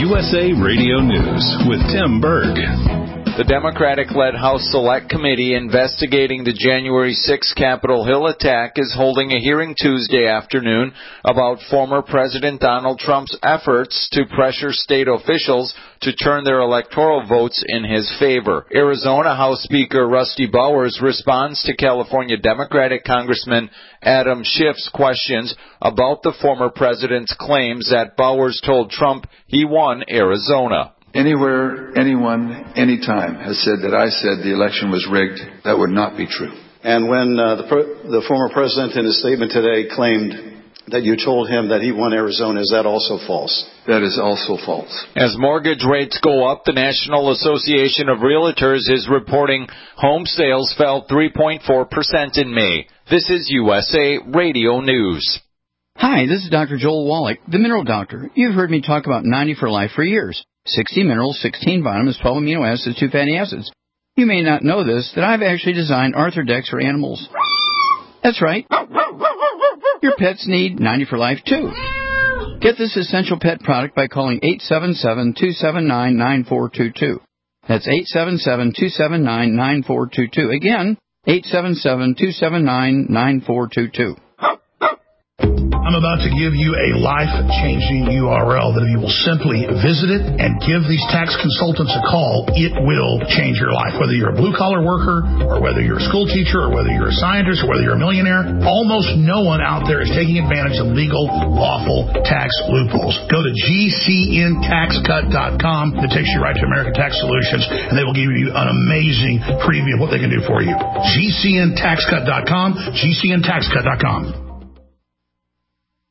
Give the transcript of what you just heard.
USA Radio News with Tim Berg. The Democratic-led House Select Committee investigating the January 6 Capitol Hill attack is holding a hearing Tuesday afternoon about former President Donald Trump's efforts to pressure state officials to turn their electoral votes in his favor. Arizona House Speaker Rusty Bowers responds to California Democratic Congressman Adam Schiff's questions about the former president's claims that Bowers told Trump he won Arizona. Anywhere, anyone, anytime has said that I said the election was rigged, that would not be true. And when the former president in his statement today claimed that you told him that he won Arizona, is that also false? That is also false. As mortgage rates go up, the National Association of Realtors is reporting home sales fell 3.4% in May. This is USA Radio News. Hi, this is Dr. Joel Wallach, the Mineral Doctor. You've heard me talk about 90 for Life for years. 60 minerals, 16 vitamins, 12 amino acids, 2 fatty acids. You may not know this, that I've actually designed Arthrodex for animals. That's right. Your pets need 90 for Life, too. Get this essential pet product by calling 877-279-9422. That's 877-279-9422. Again, 877-279-9422. I'm about to give you a life-changing URL that if you will simply visit it and give these tax consultants a call, it will change your life. Whether you're a blue-collar worker or whether you're a school teacher or whether you're a scientist or whether you're a millionaire, almost no one out there is taking advantage of legal, lawful tax loopholes. Go to GCNTaxCut.com. It takes you right to American Tax Solutions, and they will give you an amazing preview of what they can do for you. GCNTaxCut.com, GCNTaxCut.com.